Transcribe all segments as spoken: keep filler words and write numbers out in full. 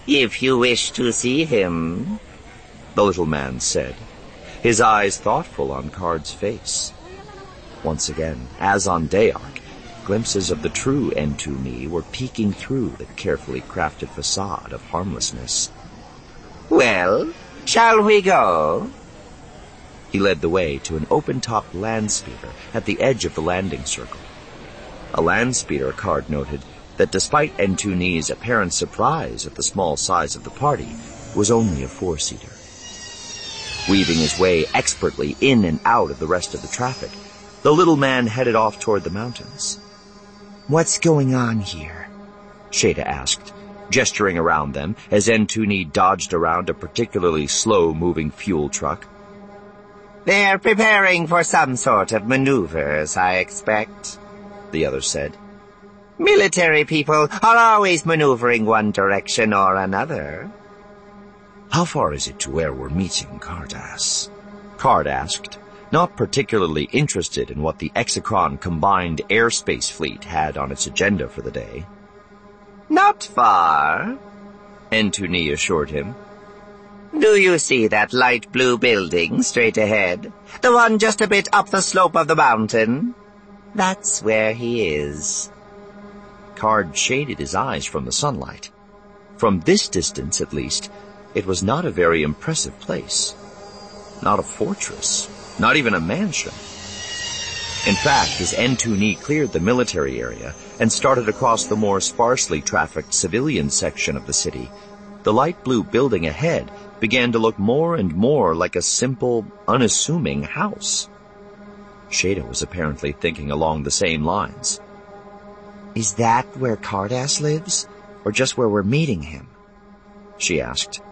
If you wish to see him, the little man said, his eyes thoughtful on Card's face. Once again, as on Deark, glimpses of the true Entuni were peeking through the carefully crafted facade of harmlessness. Well, shall we go? He led the way to an open-topped land speeder at the edge of the landing circle. A land speeder, Card noted, that despite Entuni's apparent surprise at the small size of the party, was only a four-seater. Weaving his way expertly in and out of the rest of the traffic, the little man headed off toward the mountains. "What's going on here?" Shada asked, gesturing around them as Entuni dodged around a particularly slow-moving fuel truck. "They're preparing for some sort of maneuvers, I expect," the other said. "Military people are always maneuvering one direction or another." "How far is it to where we're meeting, Cardass?" Card asked, not particularly interested in what the Exocron combined airspace fleet had on its agenda for the day. "Not far," Entuni assured him. "Do you see that light blue building straight ahead? The one just a bit up the slope of the mountain? That's where he is." Card shaded his eyes from the sunlight. From this distance, at least, it was not a very impressive place. Not a fortress, not even a mansion. In fact, as Entuni cleared the military area and started across the more sparsely trafficked civilian section of the city, the light blue building ahead began to look more and more like a simple, unassuming house. Shada was apparently thinking along the same lines. "Is that where Cardass lives, or just where we're meeting him?" she asked.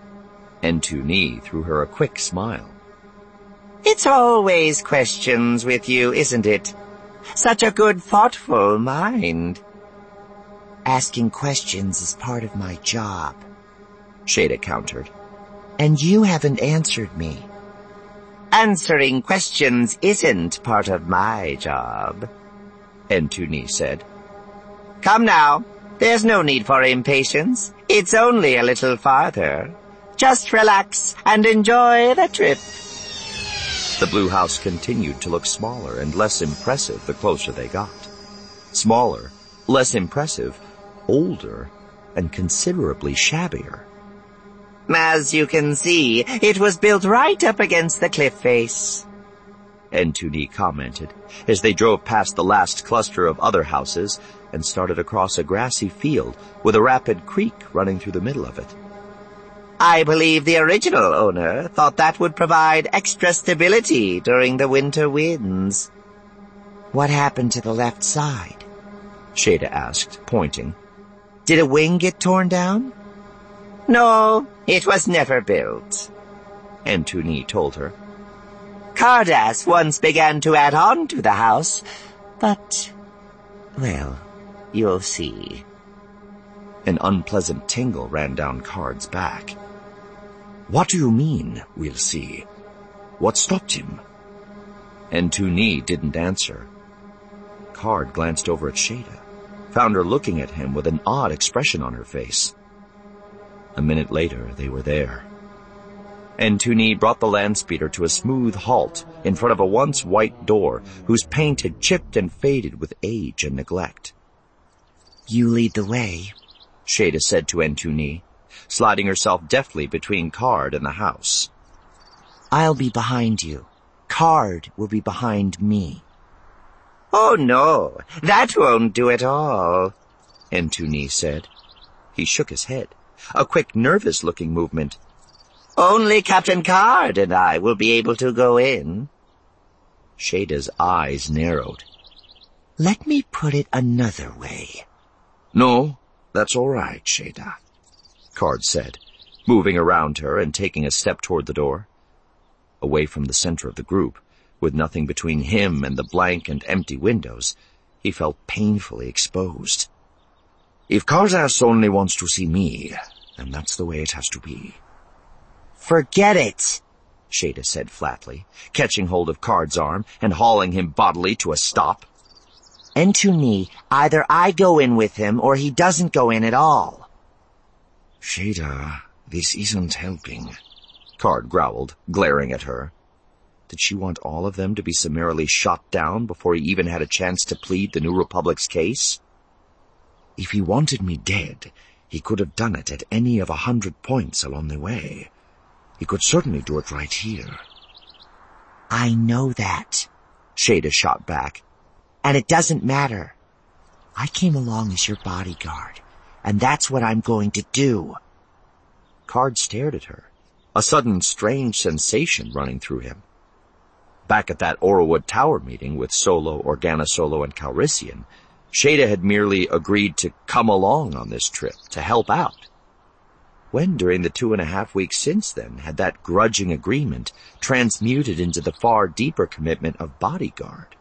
Entuni threw her a quick smile. "It's always questions with you, isn't it? Such a good, thoughtful mind." "Asking questions is part of my job," Shada countered. "And you haven't answered me." "Answering questions isn't part of my job," Entuni said. "Come now, there's no need for impatience. It's only a little farther. Just relax and enjoy the trip." The blue house continued to look smaller and less impressive the closer they got. Smaller, less impressive, older, and considerably shabbier. "As you can see, it was built right up against the cliff face," Entuni commented, as they drove past the last cluster of other houses and started across a grassy field with a rapid creek running through the middle of it. "I believe the original owner thought that would provide extra stability during the winter winds." "What happened to the left side?" Shada asked, pointing. "Did a wing get torn down?" "No, it was never built," Entuni told her. "Cardass once began to add on to the house, but, well, you'll see." An unpleasant tingle ran down Card's back. "What do you mean, we'll see? What stopped him?" Entuni didn't answer. Card glanced over at Shada, found her looking at him with an odd expression on her face. A minute later, they were there. Entuni brought the land speeder to a smooth halt in front of a once white door whose paint had chipped and faded with age and neglect. "You lead the way," Shada said to Entuni, sliding herself deftly between Card and the house. "I'll be behind you. Card will be behind me." "Oh no, that won't do at all," Entuni said. He shook his head, a quick, nervous-looking movement. "Only Captain Card and I will be able to go in." Shada's eyes narrowed. "Let me put it another way." "No, that's all right, Shada," Card said, moving around her and taking a step toward the door. Away from the center of the group, with nothing between him and the blank and empty windows, he felt painfully exposed. "If Cardass only wants to see me, then that's the way it has to be." "Forget it," Shada said flatly, catching hold of Card's arm and hauling him bodily to a stop. "Entuni, either I go in with him or he doesn't go in at all." Shada, this isn't helping, Card growled, glaring at her. Did she want all of them to be summarily shot down before he even had a chance to plead the New Republic's case? If he wanted me dead, he could have done it at any of a hundred points along the way. He could certainly do it right here. I know that, Shada shot back. And it doesn't matter. I came along as your bodyguard, and that's what I'm going to do. Card stared at her, a sudden strange sensation running through him. Back at that Orwood Tower meeting with Solo, Organa-Solo, and Calrissian, Shada had merely agreed to come along on this trip, to help out. When, during the two and a half weeks since then, had that grudging agreement transmuted into the far deeper commitment of bodyguard?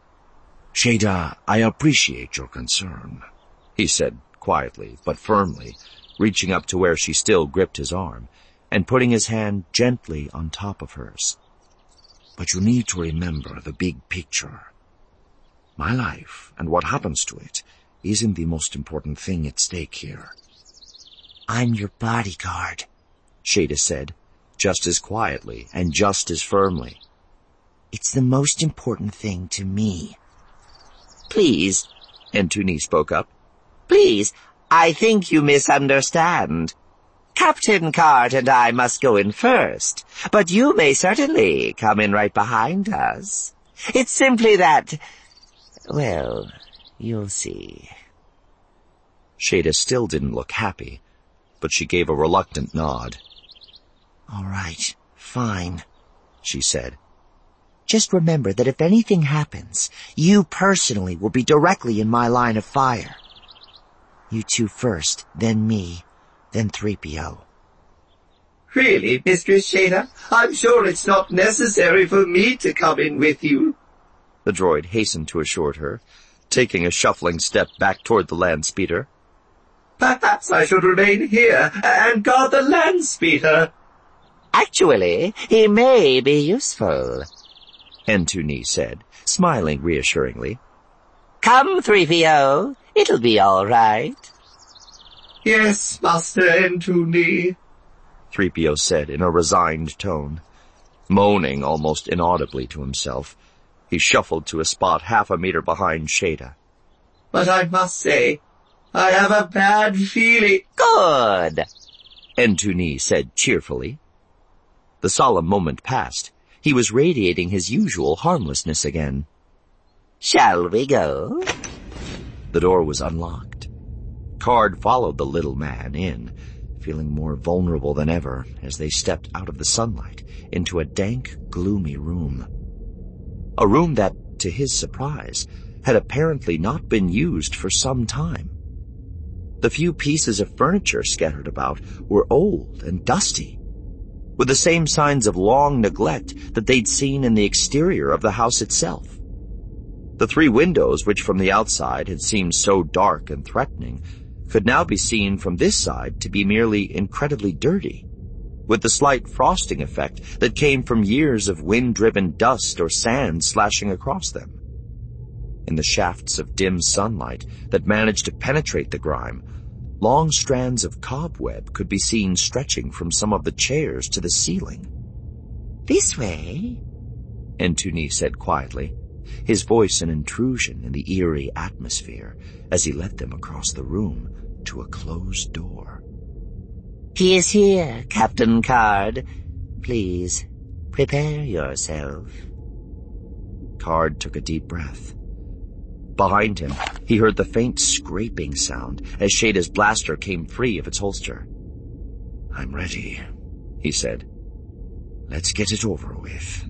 Shada, I appreciate your concern, he said quietly but firmly, reaching up to where she still gripped his arm, and putting his hand gently on top of hers. But you need to remember the big picture. My life, and what happens to it, isn't the most important thing at stake here. I'm your bodyguard, Shada said, just as quietly and just as firmly. It's the most important thing to me. Please, Entuni spoke up. Please, I think you misunderstand. Captain Card and I must go in first, but you may certainly come in right behind us. It's simply that, well, you'll see. Shada still didn't look happy, but she gave a reluctant nod. All right, fine, she said. Just remember that if anything happens, you personally will be directly in my line of fire. You two first, then me, then three P O. Really, Mistress Shada? I'm sure it's not necessary for me to come in with you, the droid hastened to assure her, taking a shuffling step back toward the land speeder. Perhaps I should remain here and guard the land speeder. Actually, he may be useful, Entuni said, smiling reassuringly. Come, three P O. It'll be all right. Yes, Master Entuni, three P O said in a resigned tone. Moaning almost inaudibly to himself, he shuffled to a spot half a meter behind Shada. But I must say, I have a bad feeling. Good, Entuni said cheerfully. The solemn moment passed. He was radiating his usual harmlessness again. Shall we go? The door was unlocked. Card followed the little man in, feeling more vulnerable than ever as they stepped out of the sunlight into a dank, gloomy room. A room that, to his surprise, had apparently not been used for some time. The few pieces of furniture scattered about were old and dusty, with the same signs of long neglect that they'd seen in the exterior of the house itself. The three windows, which from the outside had seemed so dark and threatening, could now be seen from this side to be merely incredibly dirty, with the slight frosting effect that came from years of wind-driven dust or sand slashing across them. In the shafts of dim sunlight that managed to penetrate the grime, long strands of cobweb could be seen stretching from some of the chairs to the ceiling. This way, Entuni said quietly, his voice an intrusion in the eerie atmosphere as he led them across the room to a closed door. He is here, Captain Card. Please, prepare yourself. Card took a deep breath. Behind him, he heard the faint scraping sound as Shada's blaster came free of its holster. I'm ready, he said. Let's get it over with.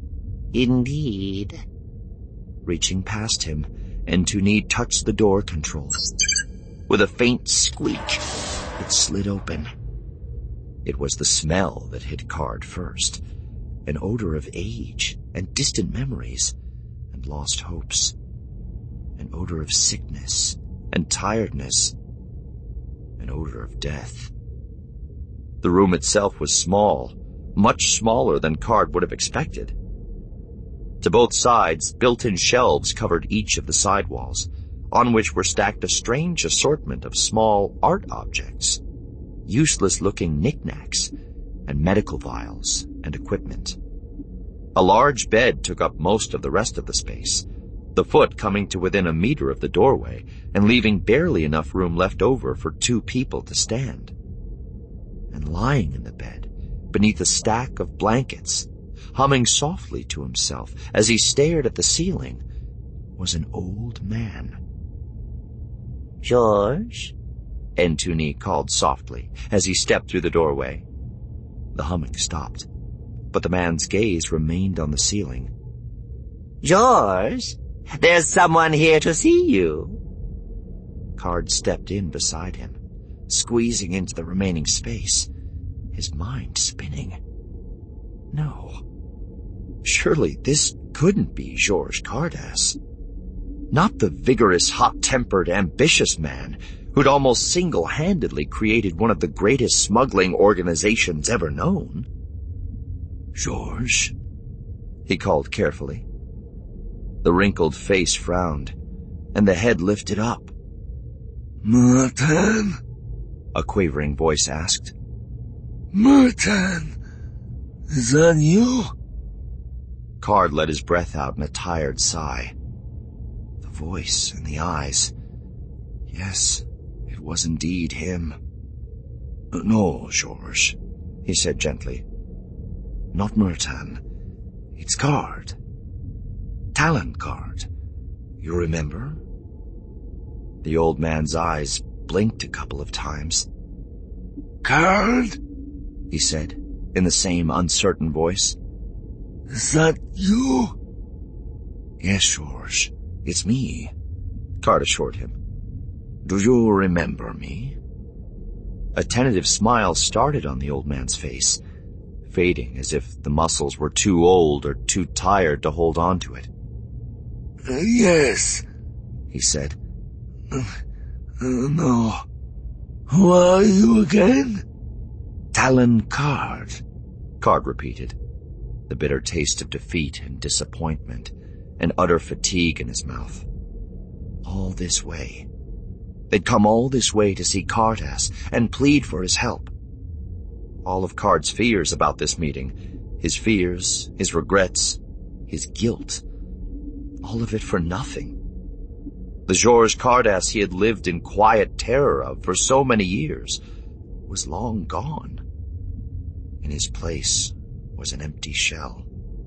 Indeed. Reaching past him, Entuni touched the door control. With a faint squeak, it slid open. It was the smell that hit Card first, an odor of age and distant memories and lost hopes, an odor of sickness and tiredness, an odor of death. The room itself was small, much smaller than Card would have expected. To both sides, built-in shelves covered each of the side walls, on which were stacked a strange assortment of small art objects. useless-looking knickknacks and medical vials and equipment. A large bed took up most of the rest of the space, the foot coming to within a meter of the doorway and leaving barely enough room left over for two people to stand. And lying in the bed, beneath a stack of blankets, humming softly to himself as he stared at the ceiling, was an old man. "George?" Entuni called softly as he stepped through the doorway. The humming stopped, but the man's gaze remained on the ceiling. "George, there's someone here to see you." Card stepped in beside him, squeezing into the remaining space, his mind spinning. No. Surely this couldn't be Georges Cardass. Not the vigorous, hot-tempered, ambitious man who'd almost single-handedly created one of the greatest smuggling organizations ever known. "Georges," he called carefully. The wrinkled face frowned, and the head lifted up. "Merton?" a quavering voice asked. "Merton, is that you?" Card let his breath out in a tired sigh. The voice and the eyes. Yes, it was indeed him. "No, Georges," he said gently. "Not Merton. It's Card. Talon Card. You remember?" The old man's eyes blinked a couple of times. "Card?" he said, in the same uncertain voice. "Is that you?" "Yes, Georges, it's me," Card assured him. "Do you remember me?" A tentative smile started on the old man's face, fading as if the muscles were too old or too tired to hold on to it. Uh, yes, he said. Uh, uh, no. Who are you again? Talon Card, Card repeated, the bitter taste of defeat and disappointment and utter fatigue in his mouth. All this way. They'd come all this way to see Cardass and plead for his help. All of Card's fears about this meeting, his fears, his regrets, his guilt, all of it for nothing. The Georges Cardass he had lived in quiet terror of for so many years was long gone. In his place was an empty shell.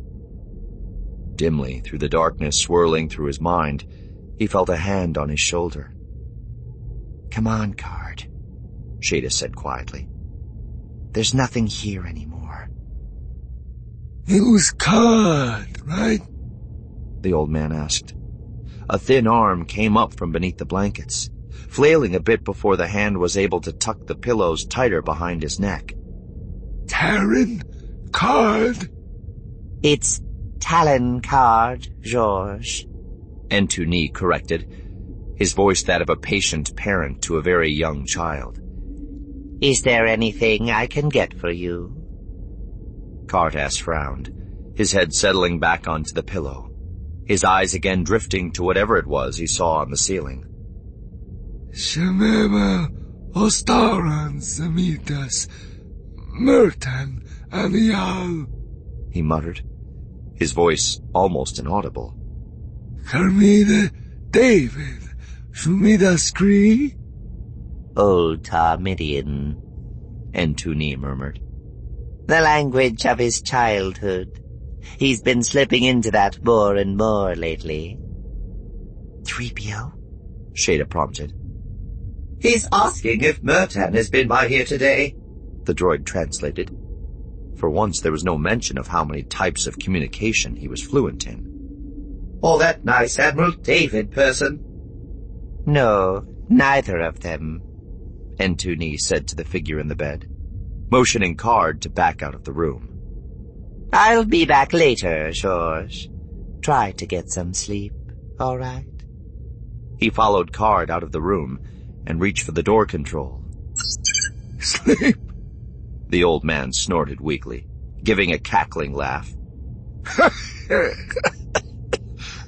Dimly, through the darkness swirling through his mind, he felt a hand on his shoulder. "Come on, Card," Shada said quietly. "There's nothing here anymore." "It was Card, right?" the old man asked. A thin arm came up from beneath the blankets, flailing a bit before the hand was able to tuck the pillows tighter behind his neck. "Talon Card?" "It's Talon Card, Georges," Entuni corrected, his voice that of a patient parent to a very young child. "Is there anything I can get for you?" Cardass frowned, his head settling back onto the pillow, his eyes again drifting to whatever it was he saw on the ceiling. "Shemema Ostaran Samitas Merton Anial," he muttered, his voice almost inaudible. "Carmine David Shumida Scree?" "Old Tarmidian," Entuni murmured. "The language of his childhood. He's been slipping into that more and more lately." three P O? Shada prompted. "He's asking if Merton has been by here today," the droid translated. For once there was no mention of how many types of communication he was fluent in. "Or that nice Admiral David person." "No, neither of them," Entuni said to the figure in the bed, motioning Card to back out of the room. "I'll be back later, Georges. Try to get some sleep, all right?" He followed Card out of the room and reached for the door control. "Sleep?" The old man snorted weakly, giving a cackling laugh.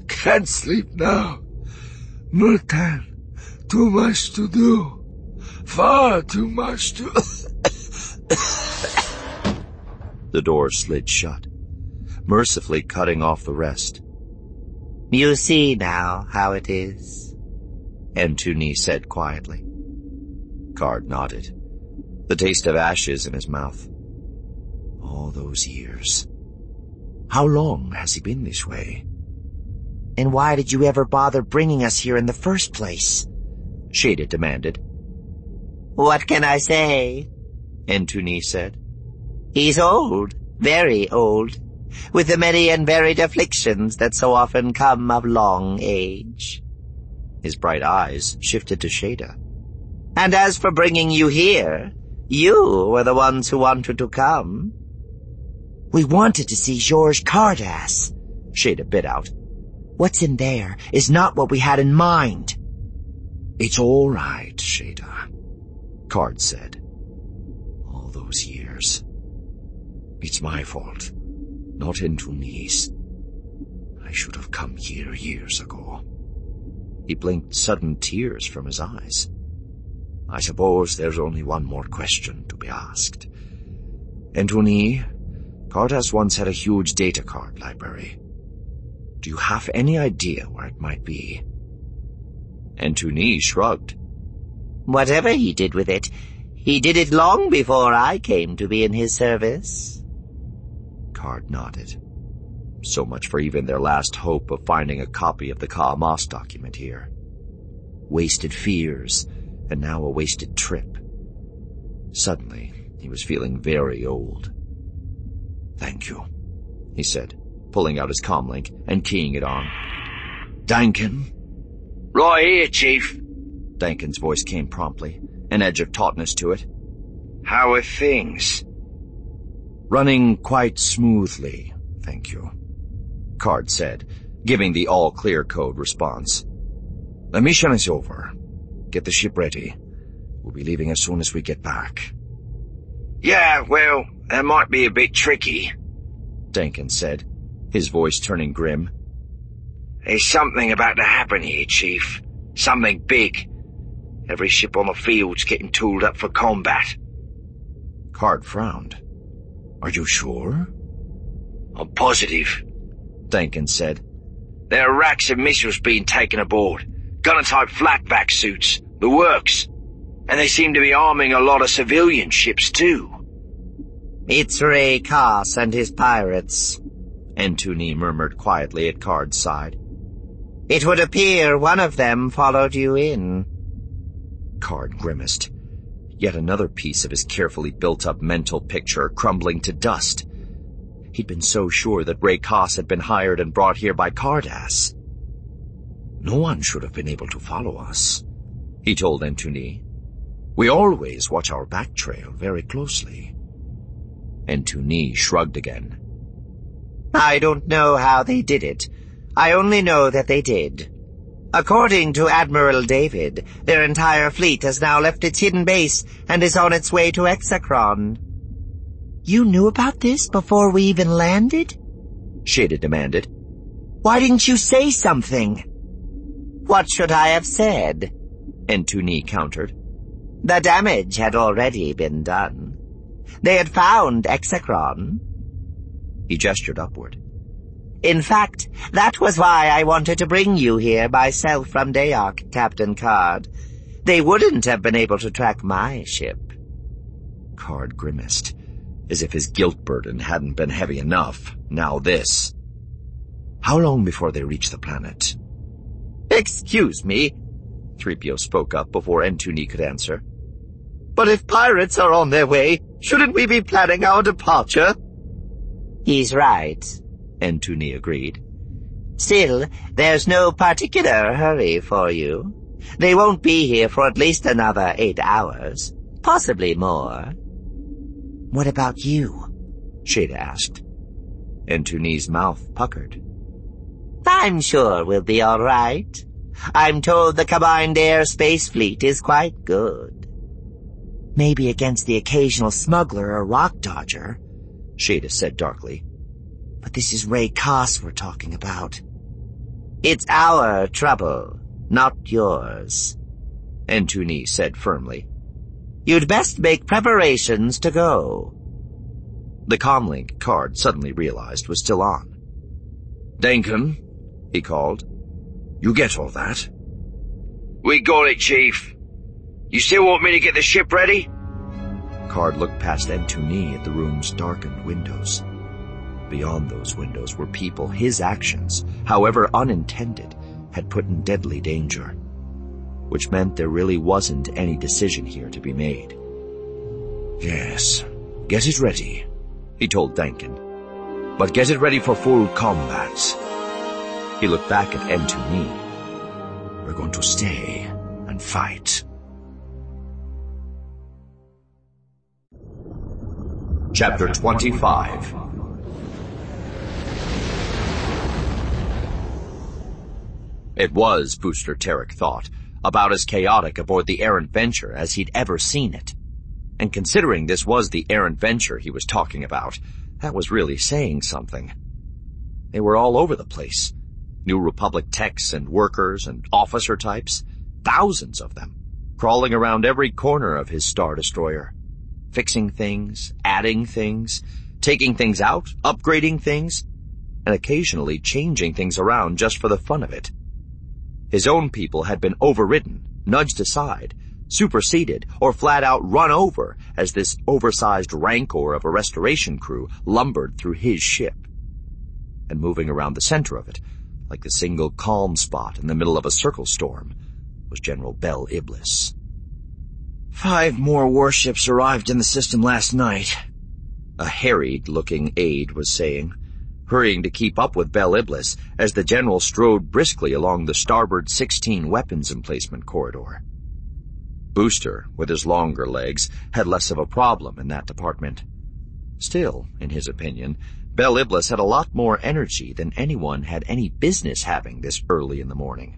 "Can't sleep now. Merton, too much to do. Far too much to... The door slid shut, mercifully cutting off the rest. You see now how it is, Antonie said quietly. Card nodded, the taste of ashes in his mouth. All those years. How long has he been this way? And why did you ever bother bringing us here in the first place? Shada demanded. What can I say? Antonie said. He's old, very old, with the many and varied afflictions that so often come of long age. His bright eyes shifted to Shada. And as for bringing you here, you were the ones who wanted to come. We wanted to see Georges Cardass, Shada bit out. What's in there is not what we had in mind. It's all right, Shada, Card said. All those years. It's my fault, not Antonie's. I should have come here years ago. He blinked sudden tears from his eyes. I suppose there's only one more question to be asked. Antonie, Cardass once had a huge data card library. Do you have any idea where it might be? Antonie shrugged. Whatever he did with it, he did it long before I came to be in his service. Card nodded. So much for even their last hope of finding a copy of the Kaamos document here. Wasted fears, and now a wasted trip. Suddenly, he was feeling very old. Thank you, he said, pulling out his comlink and keying it on. Duncan? Right here, Chief. Duncan's voice came promptly, an edge of tautness to it. How are things? Running quite smoothly, thank you, Card said, giving the all-clear code response. The mission is over. Get the ship ready. We'll be leaving as soon as we get back. Yeah, well, that might be a bit tricky, Duncan said, his voice turning grim. There's something about to happen here, Chief. Something big. Every ship on the field's getting tooled up for combat. Card frowned. Are you sure? I'm positive, Duncan said. There are racks of missiles being taken aboard. Gunner-type flatback suits. The works. And they seem to be arming a lot of civilian ships, too. It's Ray Koss and his pirates, Antonie murmured quietly at Card's side. It would appear one of them followed you in. Card grimaced. Yet another piece of his carefully built-up mental picture crumbling to dust. He'd been so sure that Ray Koss had been hired and brought here by Cardass. No one should have been able to follow us, he told Antonie. We always watch our back trail very closely. Antonie shrugged again. I don't know how they did it. I only know that they did. According to Admiral David, their entire fleet has now left its hidden base and is on its way to Hexacron. You knew about this before we even landed? Shada demanded. Why didn't you say something? What should I have said? Antonie countered. The damage had already been done. They had found Hexacron. He gestured upward. In fact, that was why I wanted to bring you here myself from Dayak, Captain Card. They wouldn't have been able to track my ship. Card grimaced, as if his guilt burden hadn't been heavy enough. Now this. How long before they reach the planet? Excuse me, three P O spoke up before Antonie could answer. But if pirates are on their way, shouldn't we be planning our departure? He's right, Antonie agreed. Still, there's no particular hurry for you. They won't be here for at least another eight hours, possibly more. What about you? Shada asked. Antonie's mouth puckered. I'm sure we'll be all right. I'm told the Combined Air Space Fleet is quite good. Maybe against the occasional smuggler or rock dodger, Shada said darkly. But this is Ray Koss we're talking about. It's our trouble, not yours, Antonie said firmly. You'd best make preparations to go. The comlink card suddenly realized was still on. Duncan, he called. You get all that? We got it, Chief. You still want me to get the ship ready? Card looked past Entuni at the room's darkened windows. Beyond those windows were people his actions, however unintended, had put in deadly danger, which meant there really wasn't any decision here to be made. Yes, get it ready, he told Duncan. But get it ready for full combat. He looked back at Entuni. We're going to stay and fight. Chapter twenty-five. It was, Booster Terek thought, about as chaotic aboard the errant venture as he'd ever seen it. And considering this was the errant venture he was talking about, that was really saying something. They were all over the place. New Republic techs and workers and officer types, thousands of them, crawling around every corner of his Star Destroyer. Fixing things, adding things, taking things out, upgrading things, and occasionally changing things around just for the fun of it. His own people had been overridden, nudged aside, superseded, or flat out run over as this oversized rancor of a restoration crew lumbered through his ship. And moving around the center of it, like the single calm spot in the middle of a circle storm, was General Bel Iblis. Five more warships arrived in the system last night, a harried-looking aide was saying, hurrying to keep up with Bel Iblis as the general strode briskly along the starboard sixteen weapons emplacement corridor. Booster, with his longer legs, had less of a problem in that department. Still, in his opinion, Bel Iblis had a lot more energy than anyone had any business having this early in the morning.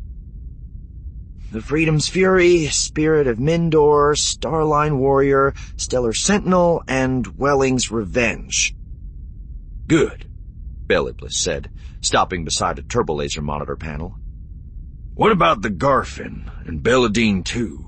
The Freedom's Fury, Spirit of Mindor, Starline Warrior, Stellar Sentinel, and Welling's Revenge. Good, Bel Iblis said, stopping beside a turbolaser monitor panel. What about the Garfin and Belladine too?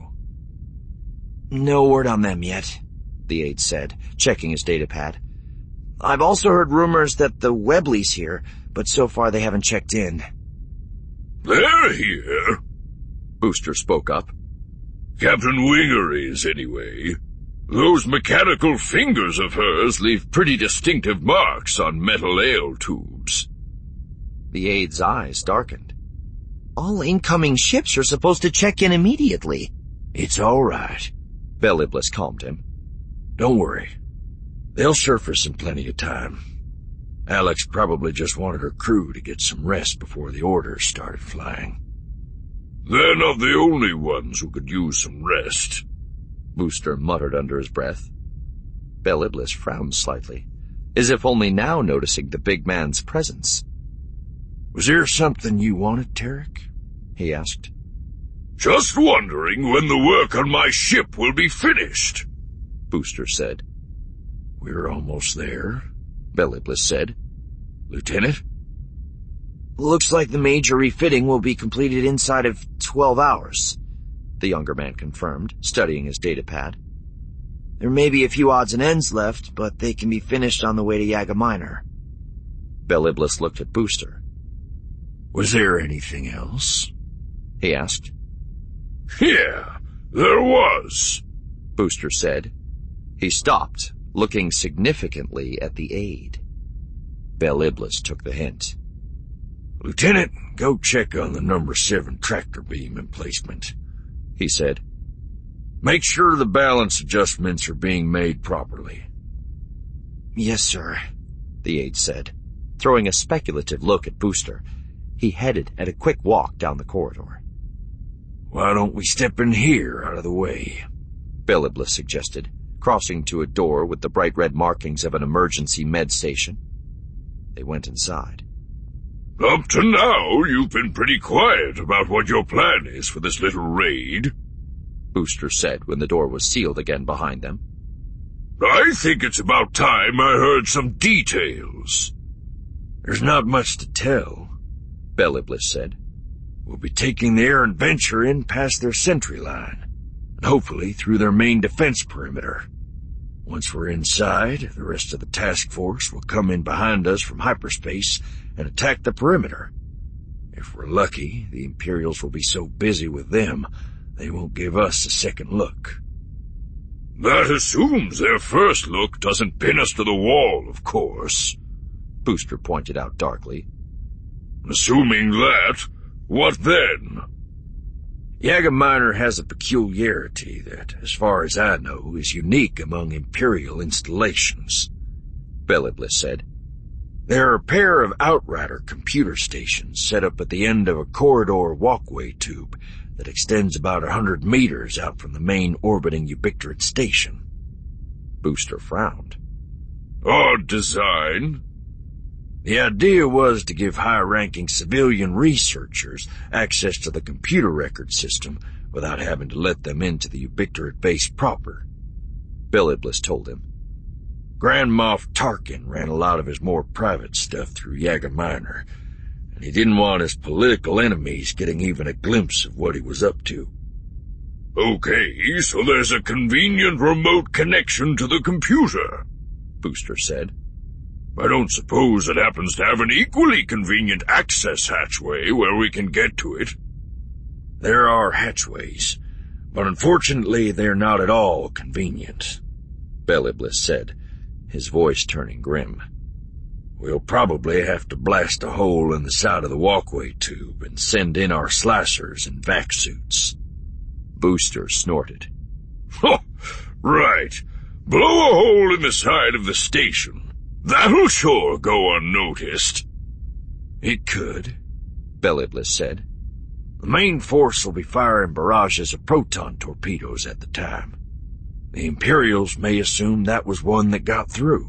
No word on them yet, the aide said, checking his datapad. I've also heard rumors that the Webleys here, but so far they haven't checked in. They're here, Booster spoke up. Captain Winger is, anyway. Those mechanical fingers of hers leave pretty distinctive marks on metal ale tubes. The aide's eyes darkened. All incoming ships are supposed to check in immediately. It's all right, Bel Iblis calmed him. Don't worry. They'll surface in plenty of time. Alex probably just wanted her crew to get some rest before the orders started flying. They're not the only ones who could use some rest, Booster muttered under his breath. Bel Iblis frowned slightly, as if only now noticing the big man's presence. Was there something you wanted, Terek? He asked. Just wondering when the work on my ship will be finished, Booster said. We're almost there, Bel Iblis said. Lieutenant? Looks like the major refitting will be completed inside of twelve hours, the younger man confirmed, studying his datapad. There may be a few odds and ends left, but they can be finished on the way to Yaga Minor. Bel Iblis looked at Booster. Was there anything else? He asked. Yeah, there was, Booster said. He stopped, looking significantly at the aide. Bel Iblis took the hint. Lieutenant, go check on the number seven tractor beam emplacement, he said. Make sure the balance adjustments are being made properly. Yes, sir, the aide said, throwing a speculative look at Booster. He headed at a quick walk down the corridor. Why don't we step in here out of the way? Bel Iblis suggested, crossing to a door with the bright red markings of an emergency med station. They went inside. Up to now, you've been pretty quiet about what your plan is for this little raid, Booster said when the door was sealed again behind them. I think it's about time I heard some details. There's not much to tell, Bel Iblis said. We'll be taking the errant venture in past their sentry line. and hopefully through their main defense perimeter. Once we're inside, the rest of the task force will come in behind us from hyperspace and attack the perimeter. If we're lucky, the Imperials will be so busy with them, they won't give us a second look. That assumes their first look doesn't pin us to the wall, of course, Booster pointed out darkly. Assuming that, what then? Jaeger Minor has a peculiarity that, as far as I know, is unique among Imperial installations, Beliblis said. There are a pair of Outrider computer stations set up at the end of a corridor walkway tube that extends about a hundred meters out from the main orbiting Ubictorate station. Booster frowned. Odd design. The idea was to give high-ranking civilian researchers access to the computer record system without having to let them into the Ubictorate base proper, Beliblis told him. Grand Moff Tarkin ran a lot of his more private stuff through Jaeger Minor, and he didn't want his political enemies getting even a glimpse of what he was up to. Okay, so there's a convenient remote connection to the computer, Booster said. I don't suppose it happens to have an equally convenient access hatchway where we can get to it. There are hatchways, but unfortunately they're not at all convenient, Beliblis said, his voice turning grim. We'll probably have to blast a hole in the side of the walkway tube and send in our slicers and vac suits. Booster snorted. Oh, right. Blow a hole in the side of the station. That'll sure go unnoticed. It could, Beliblis said. The main force will be firing barrages of proton torpedoes at the time. The Imperials may assume that was one that got through.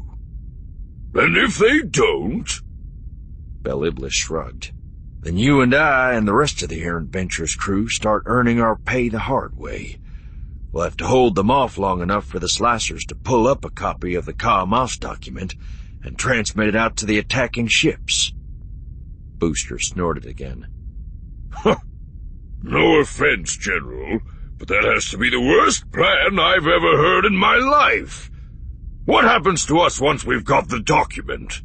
And if they don't? Beliblis shrugged. Then you and I and the rest of the Errant Ventures crew start earning our pay the hard way. We'll have to hold them off long enough for the slicers to pull up a copy of the Ka Amos document and transmit it out to the attacking ships. Booster snorted again. Huh. No offense, General, but that has to be the worst plan I've ever heard in my life. What happens to us once we've got the document?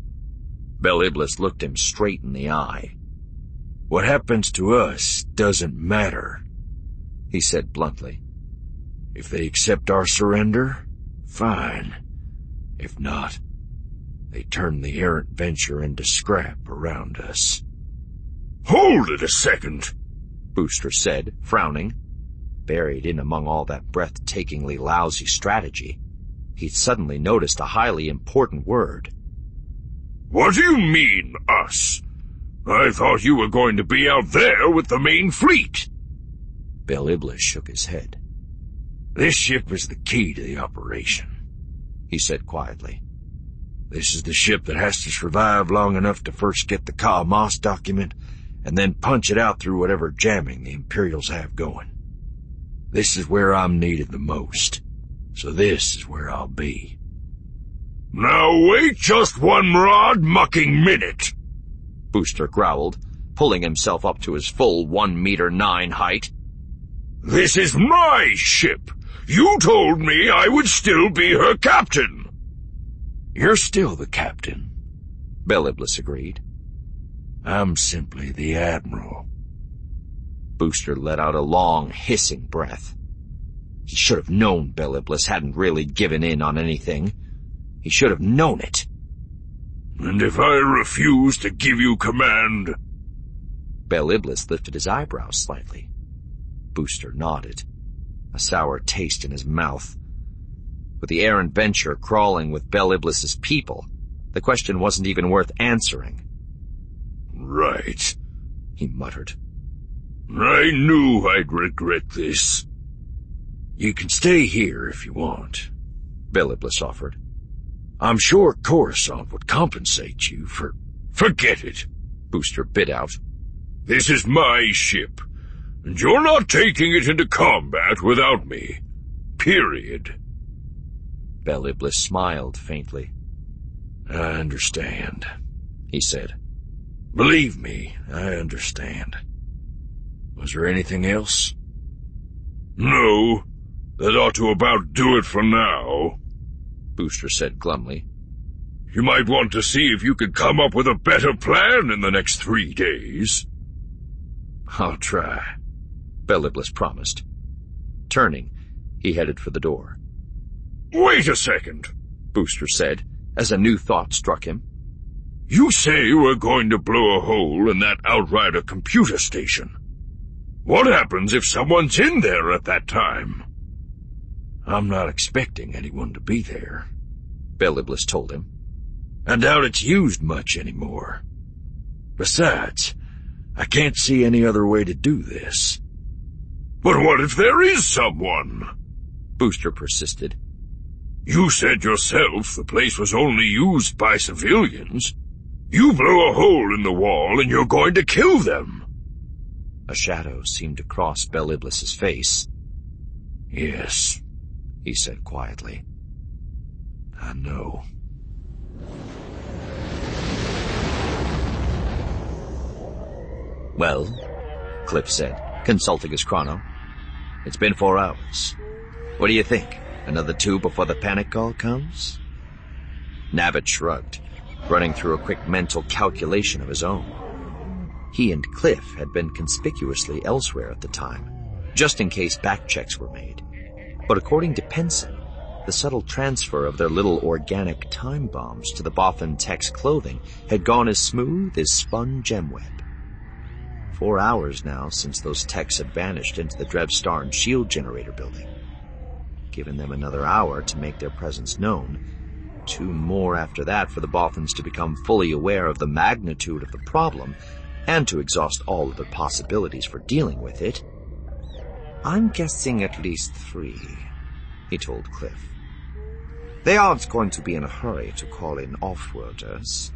Beliblis looked him straight in the eye. What happens to us doesn't matter, he said bluntly. If they accept our surrender, fine. If not, they turn the Errant Venture into scrap around us. Hold it a second, Booster said, frowning. Buried in among all that breathtakingly lousy strategy, he'd suddenly noticed a highly important word. What do you mean, us? I thought you were going to be out there with the main fleet. Beliblis shook his head. This ship is the key to the operation, he said quietly. This is the ship that has to survive long enough to first get the Ka Amos document and then punch it out through whatever jamming the Imperials have going. This is where I'm needed the most, so this is where I'll be. Now wait just one rod-mucking minute, Booster growled, pulling himself up to his full one meter nine height. This is my ship. You told me I would still be her captain. You're still the captain, Beliblis agreed. I'm simply the admiral. Booster let out a long, hissing breath. He should have known Beliblis hadn't really given in on anything. He should have known it. And if I refuse to give you command? Beliblis lifted his eyebrows slightly. Booster nodded, a sour taste in his mouth. With the Errant Venture crawling with Beliblis's people, the question wasn't even worth answering. Right, he muttered. I knew I'd regret this. You can stay here if you want, Beliblis offered. I'm sure Coruscant would compensate you for... Forget it, Booster bit out. This is my ship, and you're not taking it into combat without me. Period. Beliblis smiled faintly. I understand, he said. Believe me, I understand. Was there anything else? No, that ought to about do it for now, Booster said glumly. You might want to see if you could come up with a better plan in the next three days. I'll try, Belliblis promised. Turning, he headed for the door. Wait a second, Booster said, as a new thought struck him. You say we're going to blow a hole in that Outrider computer station. What happens if someone's in there at that time? I'm not expecting anyone to be there, Belliblis told him. I doubt it's used much anymore. Besides, I can't see any other way to do this. But what if there is someone? Booster persisted. You said yourself the place was only used by civilians. You blow a hole in the wall and you're going to kill them. A shadow seemed to cross Belliblis's face. Yes, he said quietly. I know. Well, Cliff said, consulting his chrono. It's been four hours. What do you think? Another two before the panic call comes? Nabbit shrugged, running through a quick mental calculation of his own. He and Cliff had been conspicuously elsewhere at the time, just in case back checks were made. But according to Penson, the subtle transfer of their little organic time bombs to the Bothan tech's clothing had gone as smooth as spun gemweb. Four hours now since those techs had vanished into the Drevstarn shield generator building. Given them another hour to make their presence known, two more after that for the Bothans to become fully aware of the magnitude of the problem and to exhaust all other possibilities for dealing with it. I'm guessing at least three, he told Cliff. They aren't going to be in a hurry to call in off-worlders.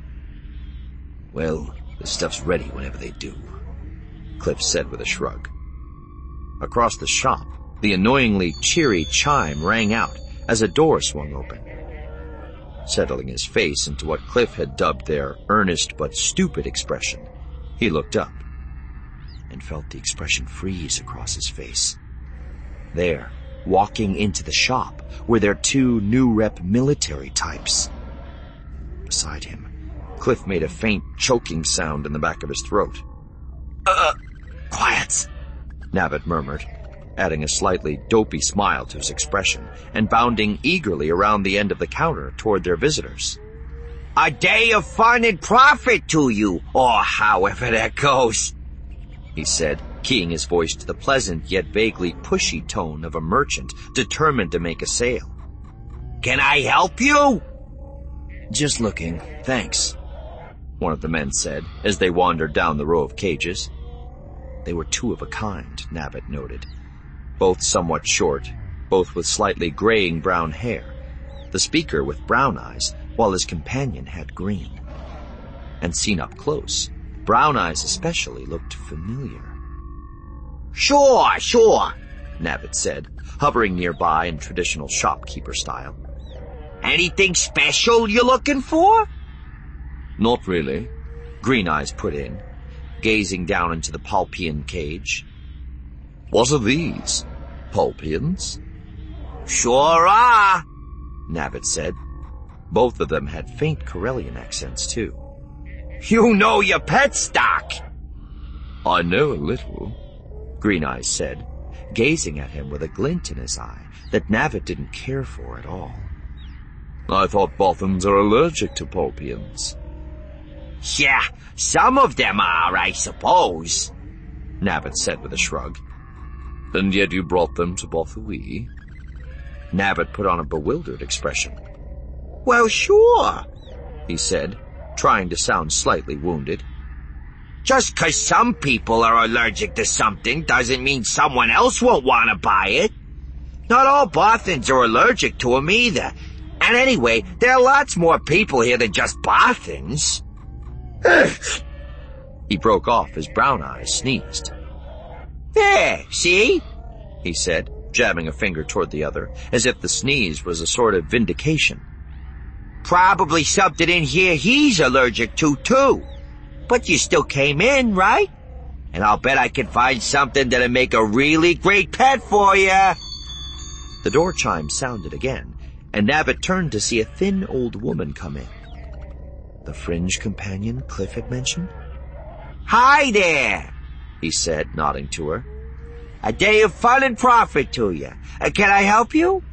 Well, the stuff's ready whenever they do, Cliff said with a shrug. Across the shop, the annoyingly cheery chime rang out as a door swung open. Settling his face into what Cliff had dubbed their earnest but stupid expression, he looked up and felt the expression freeze across his face. There, walking into the shop, were their two new rep military types. Beside him, Cliff made a faint choking sound in the back of his throat. Uh, quiet, Nabbit murmured, adding a slightly dopey smile to his expression and bounding eagerly around the end of the counter toward their visitors. A day of fun and profit to you, or however that goes, he said, keying his voice to the pleasant yet vaguely pushy tone of a merchant determined to make a sale. Can I help you? Just looking, thanks, one of the men said as they wandered down the row of cages. They were two of a kind, Nabbit noted. Both somewhat short, both with slightly graying brown hair, the speaker with brown eyes, while his companion had green. And seen up close, Brown Eyes especially looked familiar. Sure, sure, Nabbit said, hovering nearby in traditional shopkeeper style. Anything special you're looking for? Not really, Green Eyes put in, gazing down into the Pulpian cage. What are these? Pulpians? Sure are, Nabbit said. Both of them had faint Corellian accents, too. You know your pet stock. I know a little, Green Eyes said, gazing at him with a glint in his eye that Nabbit didn't care for at all. I thought Bothans are allergic to Pulpians. Yeah, some of them are, I suppose, Nabbit said with a shrug. And yet you brought them to Bothawui? Nabbit put on a bewildered expression. Well, sure, he said, trying to sound slightly wounded. Just 'cause some people are allergic to something doesn't mean someone else won't want to buy it. Not all Bothans are allergic to them either. And anyway, there are lots more people here than just Bothans. He broke off as Brown Eyes sneezed. There, see? He said, jabbing a finger toward the other, as if the sneeze was a sort of vindication. Probably something in here he's allergic to, too. But you still came in, right? And I'll bet I can find something that'll make a really great pet for you. The door chime sounded again, and Nabbit turned to see a thin old woman come in. The fringe companion Cliff had mentioned? Hi there, he said, nodding to her. A day of fun and profit to you. Uh, can I help you?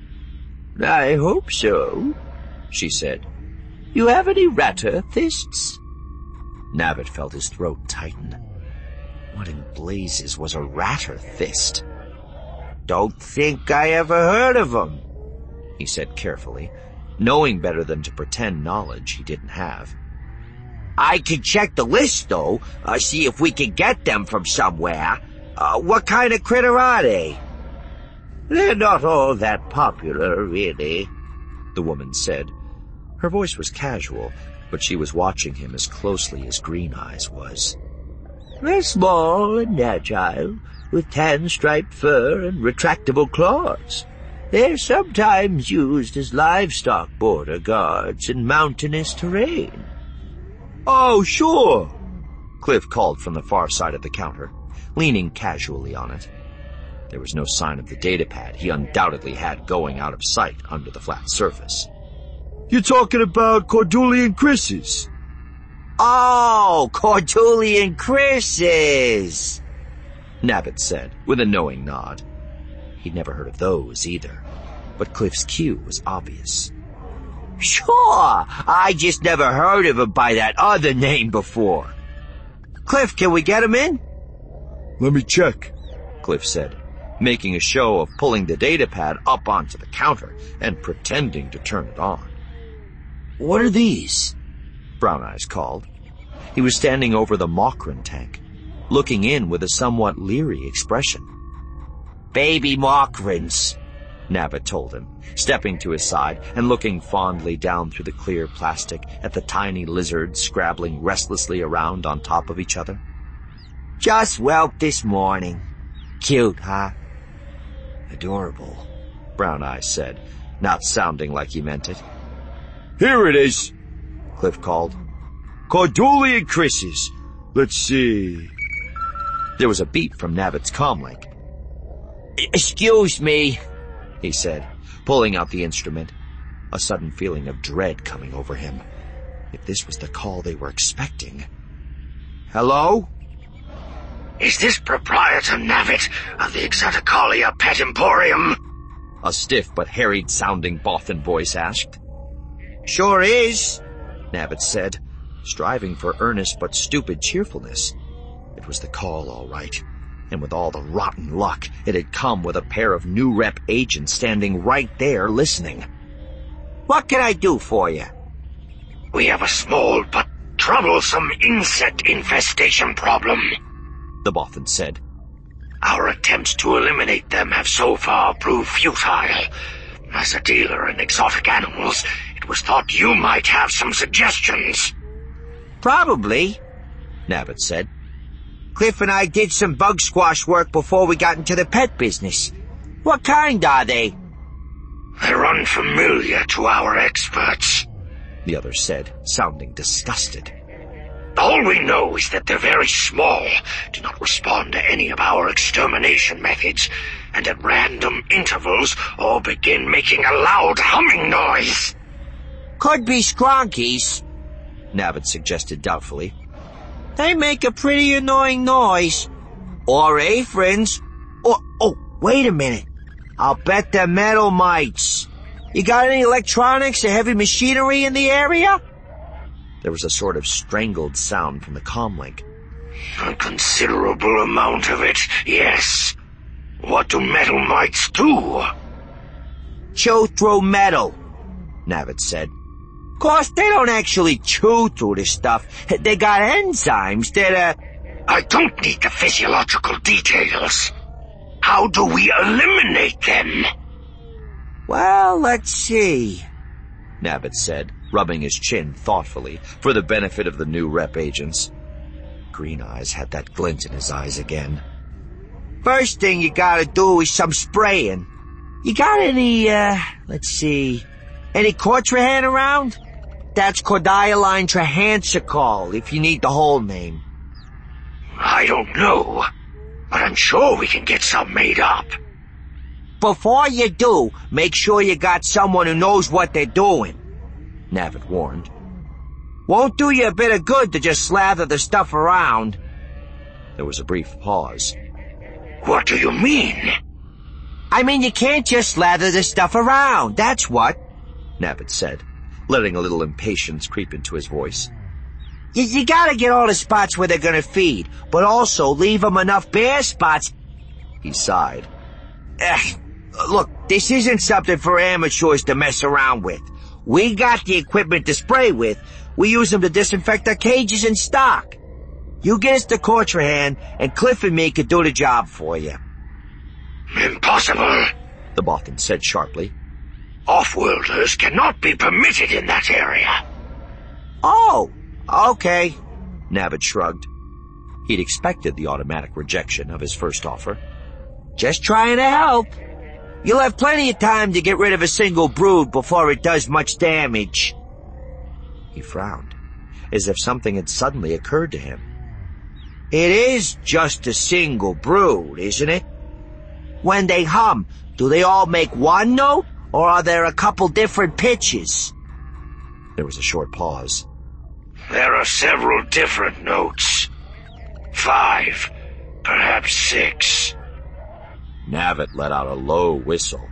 I hope so, she said. You have any ratter fists? Nabbit felt his throat tighten. What in blazes was a ratter fist? Don't think I ever heard of 'em, he said carefully, knowing better than to pretend knowledge he didn't have. I can check the list, though, uh, see if we can get them from somewhere. Uh, what kind of critter are they? They're not all that popular, really, the woman said. Her voice was casual, but she was watching him as closely as Green Eyes was. They're small and agile, with tan-striped fur and retractable claws. They're sometimes used as livestock border guards in mountainous terrain. Oh, sure, Cliff called from the far side of the counter, leaning casually on it. There was no sign of the datapad he undoubtedly had going out of sight under the flat surface. You're talking about Cordulian Chris's? Oh, Cordulian Chris's, Nabbit said, with a knowing nod. He'd never heard of those either, but Cliff's cue was obvious. Sure, I just never heard of him by that other name before. Cliff, can we get him in? Let me check, Cliff said, making a show of pulling the datapad up onto the counter and pretending to turn it on. What are these? Brown Eyes called. He was standing over the Mokran tank, looking in with a somewhat leery expression. Baby Mokrans, Nabbit told him, stepping to his side and looking fondly down through the clear plastic at the tiny lizards scrabbling restlessly around on top of each other. Just whelped this morning. Cute, huh? Adorable, Brown Eyes said, not sounding like he meant it. Here it is, Cliff called. Cordulian Chris's. Let's see. There was a beep from Nabbit's comlink. Excuse me, he said, pulling out the instrument, a sudden feeling of dread coming over him. If this was the call they were expecting. Hello? Is this Proprietor Nabbit of the Exoticalia Pet Emporium? A stiff but harried-sounding Bothan voice asked. Sure is, Nabbit said, striving for earnest but stupid cheerfulness. It was the call, all right. And with all the rotten luck, it had come with a pair of new rep agents standing right there listening. What can I do for you? We have a small but troublesome insect infestation problem, the Bothan said. Our attempts to eliminate them have so far proved futile. As a dealer in exotic animals, it was thought you might have some suggestions. Probably, Nabbit said. Cliff and I did some bug squash work before we got into the pet business. What kind are they? They're unfamiliar to our experts, the other said, sounding disgusted. All we know is that they're very small, do not respond to any of our extermination methods, and at random intervals all begin making a loud humming noise. Could be skronkies, Nabbit suggested doubtfully. They make a pretty annoying noise. Or aphrons. Or, oh, wait a minute. I'll bet they're metal mites. You got any electronics or heavy machinery in the area? There was a sort of strangled sound from the comlink. A considerable amount of it, yes. What do metal mites do? Chew through metal, Nabbit said. Of course, they don't actually chew through the stuff. They got enzymes that, uh... I don't need the physiological details. How do we eliminate them? Well, let's see, Nabbit said, rubbing his chin thoughtfully for the benefit of the new rep agents. Green Eyes had that glint in his eyes again. First thing you gotta do is some spraying. You got any, uh, let's see, any Cortrahan around? That's Cordyline trahansicol, if you need the whole name. I don't know, but I'm sure we can get some made up. Before you do, make sure you got someone who knows what they're doing, Navet warned. Won't do you a bit of good to just slather the stuff around. There was a brief pause. What do you mean? I mean, you can't just slather the stuff around, that's what, Navet said, letting a little impatience creep into his voice. You, you gotta get all the spots where they're gonna feed, but also leave them enough bare spots. He sighed. Ugh, look, this isn't something for amateurs to mess around with. We got the equipment to spray with. We use them to disinfect our cages and stock. You get us the Cortrahan, and Cliff and me could do the job for you. Impossible, the Bothan said sharply. Off-worlders cannot be permitted in that area. Oh, okay, Navet shrugged. He'd expected the automatic rejection of his first offer. Just trying to help. You'll have plenty of time to get rid of a single brood before it does much damage. He frowned, as if something had suddenly occurred to him. It is just a single brood, isn't it? When they hum, do they all make one note, or are there a couple different pitches? There was a short pause. There are several different notes. Five, perhaps six. Navet let out a low whistle.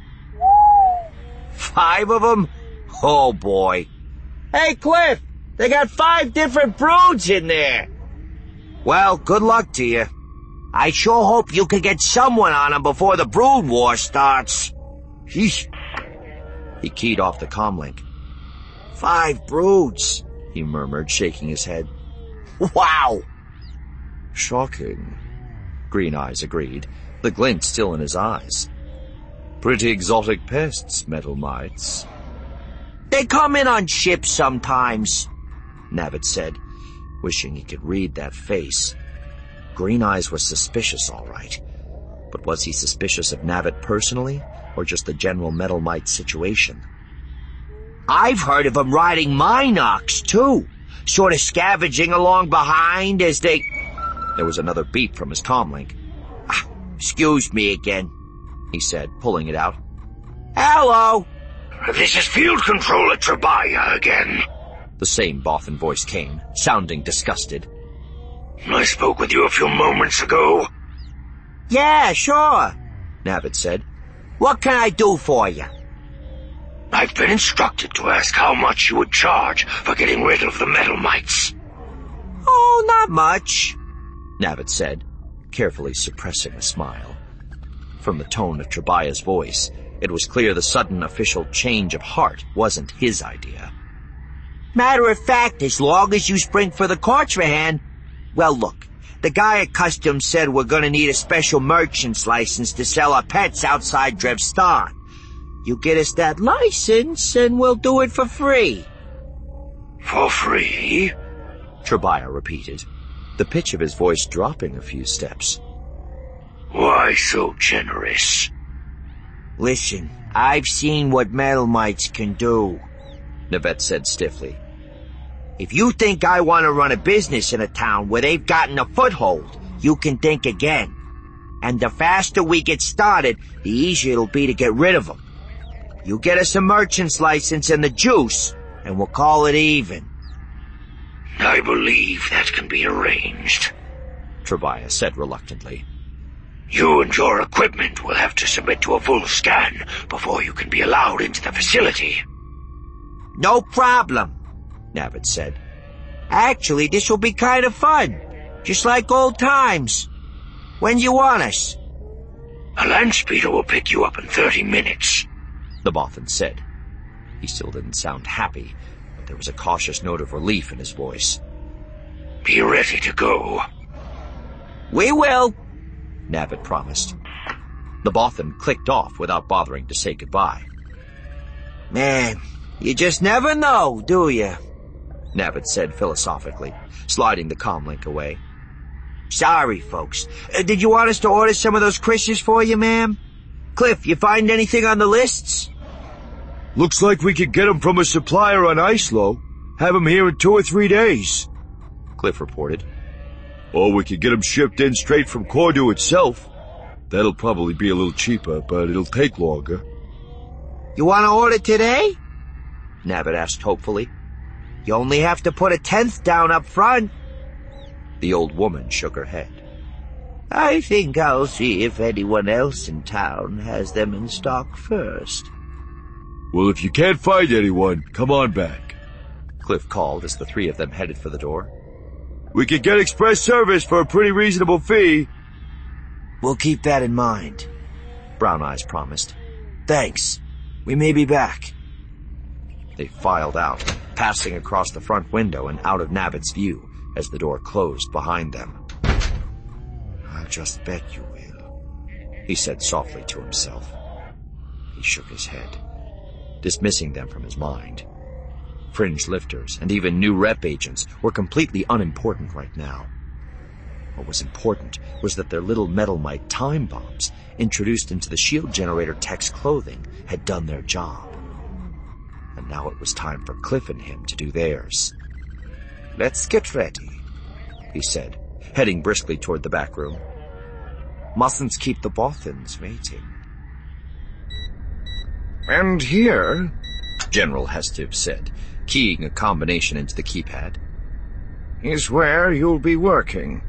Five of them? Oh, boy. Hey, Cliff, they got five different broods in there. Well, good luck to you. I sure hope you can get someone on them before the brood war starts. Sheesh. He keyed off the comlink. Five broods, he murmured, shaking his head. Wow. Shocking, Green Eyes agreed, the glint still in his eyes. Pretty exotic pests, metal mites. They come in on ships sometimes, Navet said, wishing he could read that face. Green Eyes was suspicious, all right. But was he suspicious of Navet personally, or just the general metal mite situation? I've heard of them riding Minox, too. Sort of scavenging along behind as they... There was another beep from his comlink. Ah, excuse me again, he said, pulling it out. Hello. This is Field Control at Trebia again. The same Bothan voice came, sounding disgusted. I spoke with you a few moments ago. Yeah, sure, Navet said. What can I do for you? I've been instructed to ask how much you would charge for getting rid of the metal mites. Oh, not much, Navet said, carefully suppressing a smile. From the tone of Trebia's voice, it was clear the sudden official change of heart wasn't his idea. Matter of fact, as long as you spring for the Cortrahan... Well, look, the guy at Customs said we're gonna need a special merchant's license to sell our pets outside Drevstan. You get us that license, and we'll do it for free. For free? Trebia repeated, the pitch of his voice dropping a few steps. Why so generous? Listen, I've seen what metal mites can do, Navet said stiffly. If you think I want to run a business in a town where they've gotten a foothold, you can think again. And the faster we get started, the easier it'll be to get rid of them. You get us a merchant's license and the juice, and we'll call it even. I believe that can be arranged, Trebia said reluctantly. You and your equipment will have to submit to a full scan before you can be allowed into the facility. No problem, Navet said. Actually, this will be kind of fun, just like old times. When do you want us? A land speeder will pick you up in thirty minutes, the Bothan said. He still didn't sound happy, but there was a cautious note of relief in his voice. Be ready to go. We will, Navet promised. The Bothan clicked off without bothering to say goodbye. Man, you just never know, do you? Navet said philosophically, sliding the comlink away. Sorry, folks. Uh, did you want us to order some of those Chris's for you, ma'am? Cliff, you find anything on the lists? Looks like we could get them from a supplier on Islo. Have them here in two or three days, Cliff reported. Or we could get them shipped in straight from Cordu itself. That'll probably be a little cheaper, but it'll take longer. You want to order today? Nabbit asked hopefully. You only have to put a tenth down up front. The old woman shook her head. I think I'll see if anyone else in town has them in stock first. Well, if you can't find anyone, come on back, Cliff called as the three of them headed for the door. We can get express service for a pretty reasonable fee. We'll keep that in mind, Brown Eyes promised. Thanks. We may be back. They filed out, passing across the front window and out of Nabbit's view as the door closed behind them. I'll just bet you will, he said softly to himself. He shook his head, dismissing them from his mind. Fringe lifters and even new rep agents were completely unimportant right now. What was important was that their little metal mite time bombs, introduced into the shield generator tech's clothing, had done their job. And now it was time for Cliff and him to do theirs. Let's get ready, he said, heading briskly toward the back room. Mustn't keep the Bothans waiting. And here, General Hestive said, keying a combination into the keypad, is where you'll be working.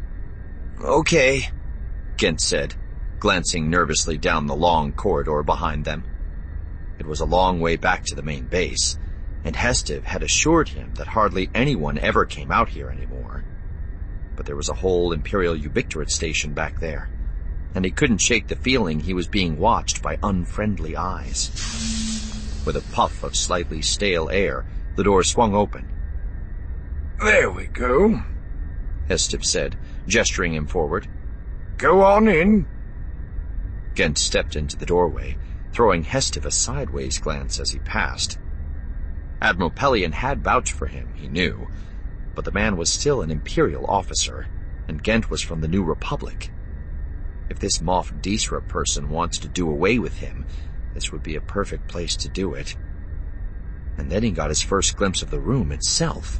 Okay, Gent said, glancing nervously down the long corridor behind them. It was a long way back to the main base, and Hestive had assured him that hardly anyone ever came out here anymore. But there was a whole Imperial Ubictorate station back there, and he couldn't shake the feeling he was being watched by unfriendly eyes. With a puff of slightly stale air, the door swung open. There we go, Hestive said, gesturing him forward. Go on in. Gent stepped into the doorway, throwing Hestive a sideways glance as he passed. Admiral Pelion had vouched for him, he knew, but the man was still an Imperial officer, and Gent was from the New Republic. If this Moff Disra person wants to do away with him, this would be a perfect place to do it. And then he got his first glimpse of the room itself.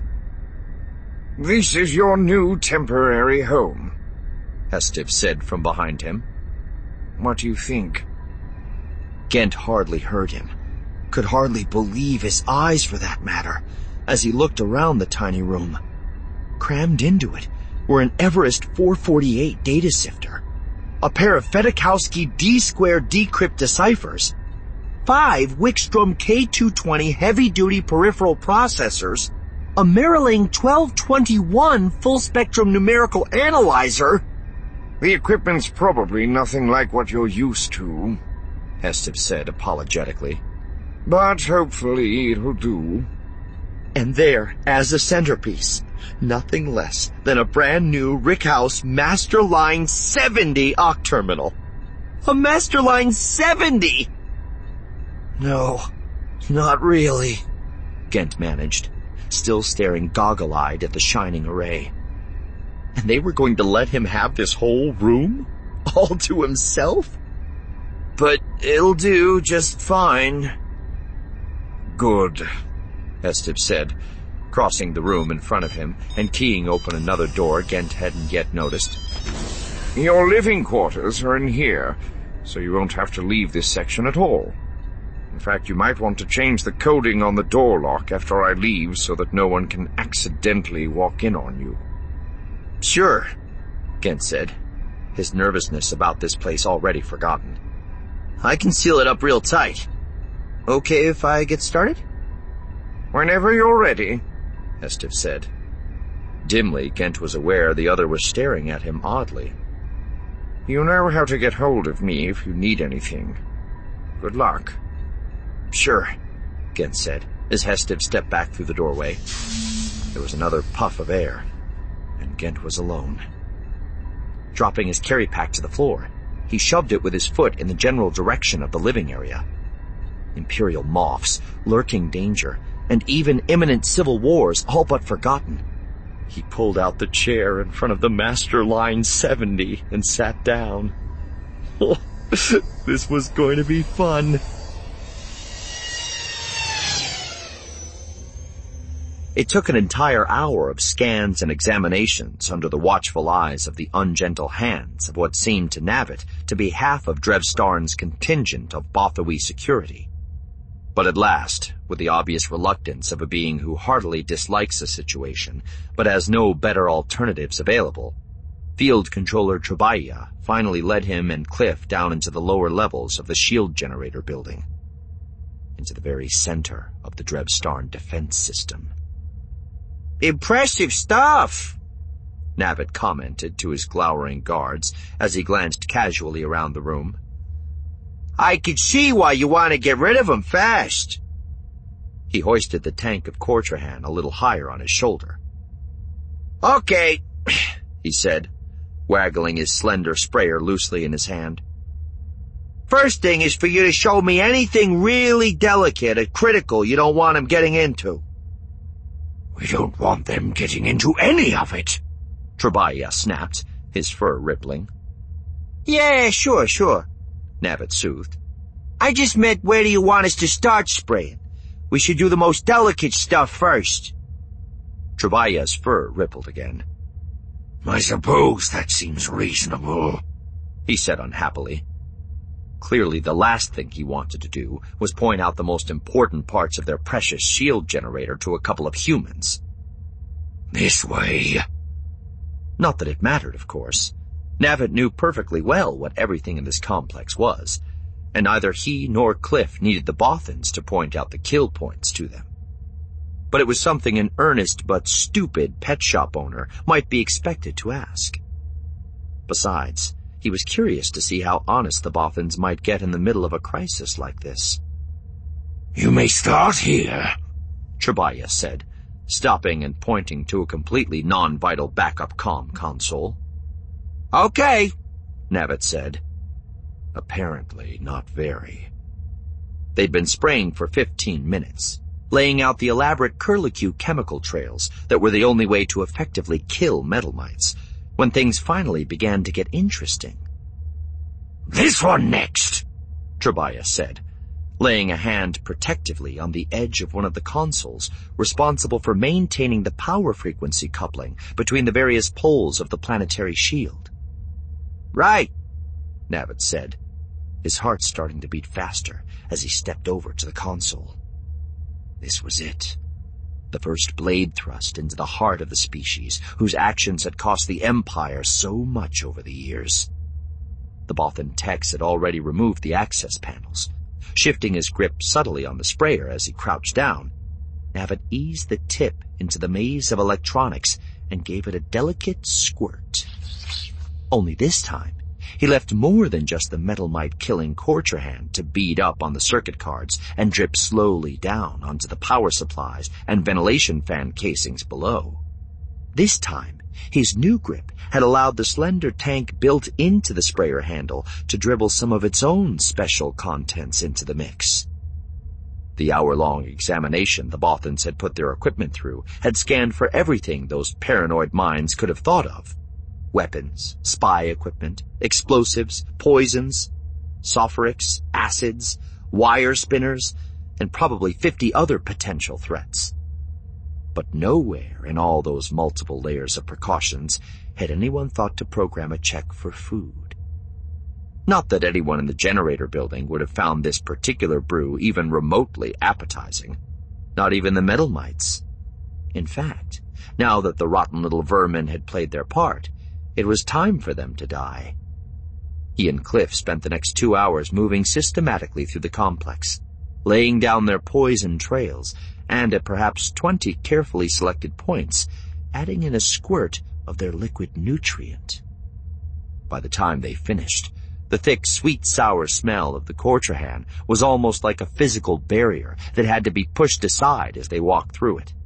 This is your new temporary home, Hestive said from behind him. What do you think? Gent hardly heard him, could hardly believe his eyes for that matter, as he looked around the tiny room. Crammed into it were an Everest four forty-eight data sifter, a pair of Fedekowski D-squared decrypt deciphers, five Wickstrom K two twenty heavy-duty peripheral processors, a Meriling twelve twenty-one full-spectrum numerical analyzer. The equipment's probably nothing like what you're used to, Hestive said apologetically. But hopefully it'll do. And there, as a centerpiece, nothing less than a brand new Rickhouse Masterline seventy Octerminal. A Masterline seventy! No, not really, Gent managed, still staring goggle-eyed at the shining array. And they were going to let him have this whole room? All to himself? But it'll do just fine. Good, Hestive said, crossing the room in front of him and keying open another door Gent hadn't yet noticed. Your living quarters are in here, so you won't have to leave this section at all. In fact, you might want to change the coding on the door lock after I leave so that no one can accidentally walk in on you. Sure, Gent said, his nervousness about this place already forgotten. I can seal it up real tight. Okay if I get started? Whenever you're ready, Hestive said. Dimly, Gent was aware the other was staring at him oddly. You know how to get hold of me if you need anything. Good luck. Sure, Gent said, as Hestive stepped back through the doorway. There was another puff of air, and Gent was alone. Dropping his carry pack to the floor, he shoved it with his foot in the general direction of the living area. Imperial moffs, lurking danger, and even imminent civil wars all but forgotten. He pulled out the chair in front of the Masterline seventy and sat down. Oh, this was going to be fun. It took an entire hour of scans and examinations under the watchful eyes of the ungentle hands of what seemed to Navet to be half of Drevstarn's contingent of Bothawi security. But at last, with the obvious reluctance of a being who heartily dislikes a situation but has no better alternatives available, Field Controller Trebaya finally led him and Cliff down into the lower levels of the shield generator building, into the very center of the Drevstarn defense system. "Impressive stuff," Navet commented to his glowering guards as he glanced casually around the room. "I can see why you want to get rid of them fast." He hoisted the tank of Cortrahan a little higher on his shoulder. "Okay," he said, waggling his slender sprayer loosely in his hand. "First thing is for you to show me anything really delicate or critical you don't want them getting into." "We don't want them getting into any of it," Trebaya snapped, his fur rippling. "Yeah, sure, sure," Navet soothed. "I just meant where do you want us to start spraying? We should do the most delicate stuff first." Trebaya's fur rippled again. "I suppose that seems reasonable," he said unhappily. Clearly the last thing he wanted to do was point out the most important parts of their precious shield generator to a couple of humans. "This way." Not that it mattered, of course. Navet knew perfectly well what everything in this complex was, and neither he nor Cliff needed the Bothans to point out the kill points to them. But it was something an earnest but stupid pet shop owner might be expected to ask. Besides, he was curious to see how honest the Bothans might get in the middle of a crisis like this. "You may start here," Trebaya said, stopping and pointing to a completely non-vital backup comm console. "Okay," Navet said. Apparently not very. They'd been spraying for fifteen minutes, laying out the elaborate curlicue chemical trails that were the only way to effectively kill metal mites, when things finally began to get interesting. "This one next," Trebaya said, laying a hand protectively on the edge of one of the consoles responsible for maintaining the power frequency coupling between the various poles of the planetary shield. "Right," Navet said, his heart starting to beat faster as he stepped over to the console. This was it. The first blade thrust into the heart of the species, whose actions had cost the Empire so much over the years. The Bothan techs had already removed the access panels. Shifting his grip subtly on the sprayer as he crouched down, Navet eased the tip into the maze of electronics and gave it a delicate squirt. Only this time, he left more than just the metal mite killing Cortrahan to bead up on the circuit cards and drip slowly down onto the power supplies and ventilation fan casings below. This time, his new grip had allowed the slender tank built into the sprayer handle to dribble some of its own special contents into the mix. The hour-long examination the Bothans had put their equipment through had scanned for everything those paranoid minds could have thought of. Weapons, spy equipment, explosives, poisons, sulfurics, acids, wire spinners, and probably fifty other potential threats. But nowhere in all those multiple layers of precautions had anyone thought to program a check for food. Not that anyone in the generator building would have found this particular brew even remotely appetizing. Not even the metal mites. In fact, now that the rotten little vermin had played their part, it was time for them to die. He and Cliff spent the next two hours moving systematically through the complex, laying down their poison trails, and at perhaps twenty carefully selected points, adding in a squirt of their liquid nutrient. By the time they finished, the thick, sweet-sour smell of the Cortrahan was almost like a physical barrier that had to be pushed aside as they walked through it.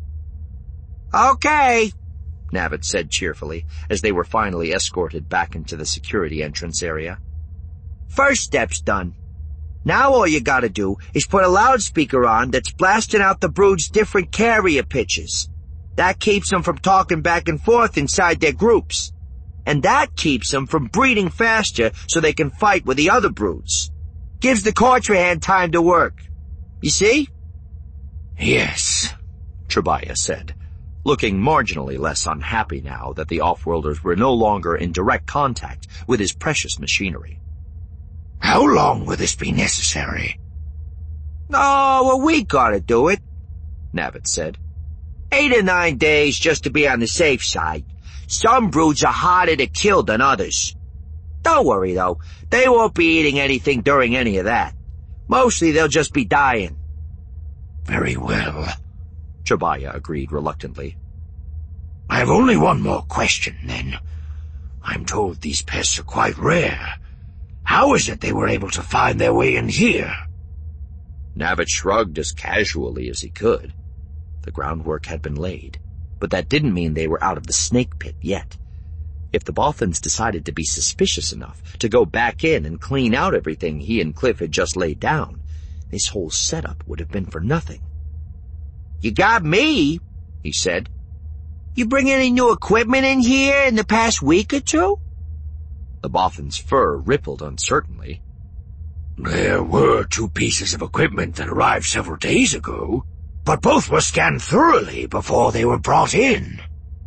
"Okay," Navet said cheerfully, as they were finally escorted back into the security entrance area. "First step's done. Now all you gotta do is put a loudspeaker on that's blasting out the brood's different carrier pitches. That keeps them from talking back and forth inside their groups. And that keeps them from breeding faster so they can fight with the other broods. Gives the Cortrahan time to work. You see?" "Yes," Trebia said, looking marginally less unhappy now that the Offworlders were no longer in direct contact with his precious machinery. How long will this be necessary? Oh, a week ought to do it, Navet said. Eight or nine days just to be on the safe side. Some broods are harder to kill than others. Don't worry, though. They won't be eating anything during any of that. Mostly they'll just be dying. Very well, Trebia agreed reluctantly. I have only one more question, then. I'm told these pests are quite rare. How is it they were able to find their way in here? Navet shrugged as casually as he could. The groundwork had been laid, but that didn't mean they were out of the snake pit yet. If the Bothans decided to be suspicious enough to go back in and clean out everything he and Cliff had just laid down, this whole setup would have been for nothing. You got me, he said. You bring any new equipment in here in the past week or two? The Bothan's fur rippled uncertainly. There were two pieces of equipment that arrived several days ago, but both were scanned thoroughly before they were brought in.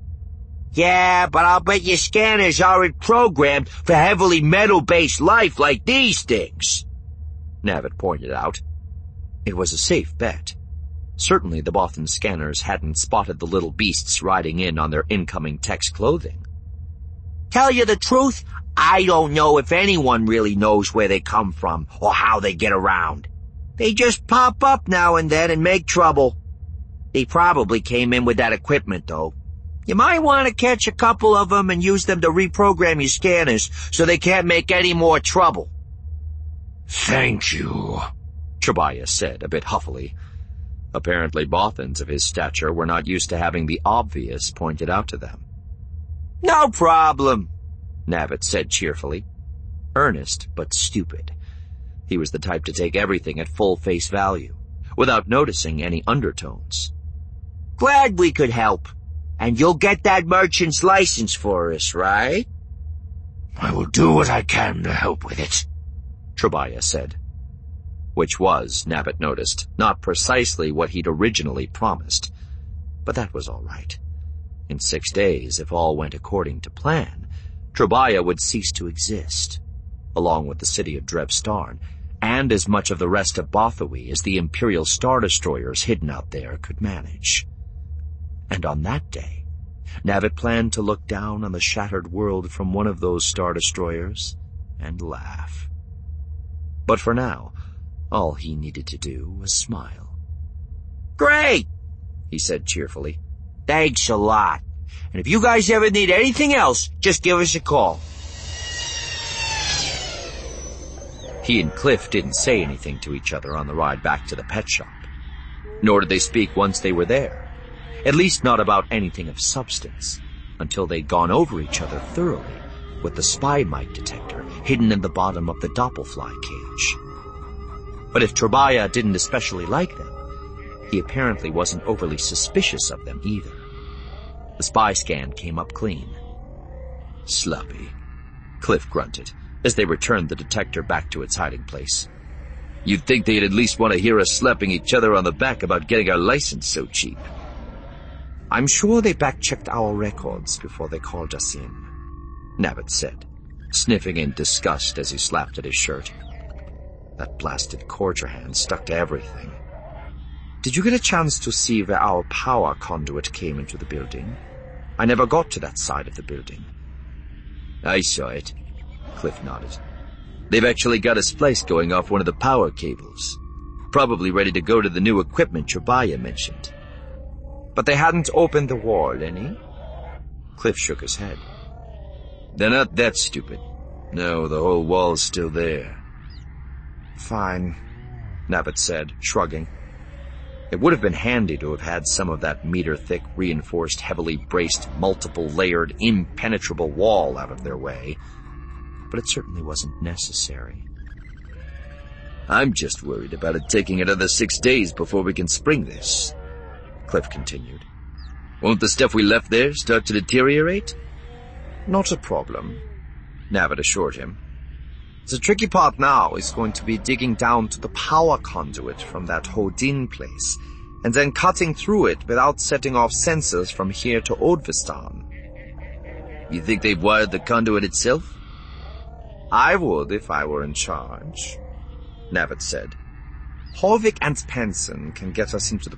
Yeah, but I'll bet your scanners aren't programmed for heavily metal-based life like these things, Navet pointed out. It was a safe bet. Certainly the Bothan scanners hadn't spotted the little beasts riding in on their incoming tech's clothing. Tell you the truth, I don't know if anyone really knows where they come from or how they get around. They just pop up now and then and make trouble. They probably came in with that equipment, though. You might want to catch a couple of them and use them to reprogram your scanners so they can't make any more trouble. Thank you, Trebia said a bit huffily. Apparently Bothans of his stature were not used to having the obvious pointed out to them. No problem, Navet said cheerfully. Earnest, but stupid. He was the type to take everything at full face value, without noticing any undertones. Glad we could help. And you'll get that merchant's license for us, right? I will do what I can to help with it, Trebia said. Which was, Navet noticed, not precisely what he'd originally promised. But that was all right. In six days, if all went according to plan, Trebia would cease to exist, along with the city of Drebstarn, and as much of the rest of Bothawi as the Imperial Star Destroyers hidden out there could manage. And on that day, Navet planned to look down on the shattered world from one of those Star Destroyers and laugh. But for now, all he needed to do was smile. Great, he said cheerfully. Thanks a lot. And if you guys ever need anything else, just give us a call. He and Cliff didn't say anything to each other on the ride back to the pet shop. Nor did they speak once they were there. At least not about anything of substance, until they'd gone over each other thoroughly with the spy mite detector hidden in the bottom of the Doppelfly cage. But if Trebia didn't especially like them, he apparently wasn't overly suspicious of them either. The spy scan came up clean. Sloppy, Cliff grunted as they returned the detector back to its hiding place. You'd think they'd at least want to hear us slapping each other on the back about getting our license so cheap. I'm sure they back-checked our records before they called us in, Navet said, sniffing in disgust as he slapped at his shirt. That blasted Cordier hand stuck to everything. Did you get a chance to see where our power conduit came into the building? I never got to that side of the building. I saw it, Cliff nodded. They've actually got a splice going off one of the power cables. Probably ready to go to the new equipment Trebia mentioned. But they hadn't opened the wall, any? Cliff shook his head. They're not that stupid. No, the whole wall's still there. Fine, Navet said, shrugging. It would have been handy to have had some of that meter-thick, reinforced, heavily braced, multiple-layered, impenetrable wall out of their way, but it certainly wasn't necessary. I'm just worried about it taking another six days before we can spring this, Cliff continued. Won't the stuff we left there start to deteriorate? Not a problem, Navet assured him. The tricky part now is going to be digging down to the power conduit from that Hodin place and then cutting through it without setting off sensors from here to Odvistan. You think they've wired the conduit itself? I would if I were in charge, Navet said. Holvik and Penson can get us into the